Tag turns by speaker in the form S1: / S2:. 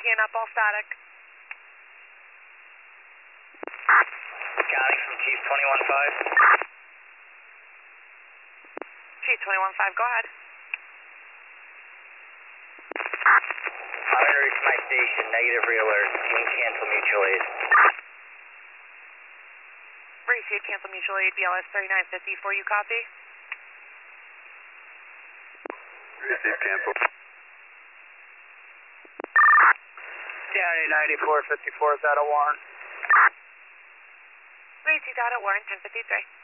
S1: picking up all static.
S2: Counting from Chief 21-5.
S1: Chief 21-5, go ahead.
S2: I'm en route to my station, negative re-alert. Can cancel mutual aid.
S1: Received, cancel mutual aid, BLS 3950 for you, copy?
S3: Received, cancel.
S4: County 9454 is out of Warren.
S1: Received out at Warren, 1053.